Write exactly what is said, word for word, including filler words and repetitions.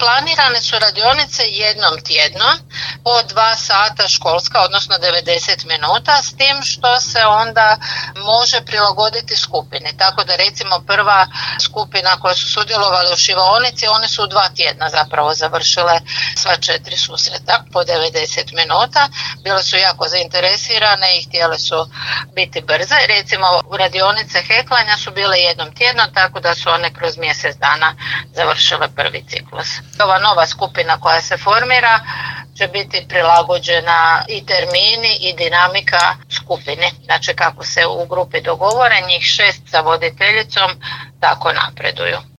Planirane su radionice jednom tjedno po dva sata školska, odnosno devedeset minuta, s tim što se onda može prilagoditi skupini. Tako da recimo prva skupina koja su sudjelovali u šivaonici, one su u dva tjedna zapravo završile sva četiri susreta po devedeset minuta. Bile su jako zainteresirane i htjele su biti brze. Recimo radionice heklanja su bile jednom tjedno, tako da su one kroz mjesec dana završile prvi ciklus. Ova nova skupina koja se formira će biti prilagođena i termini i dinamika skupine. Znači kako se u grupi dogovore, njih šest sa voditeljicom tako napreduju.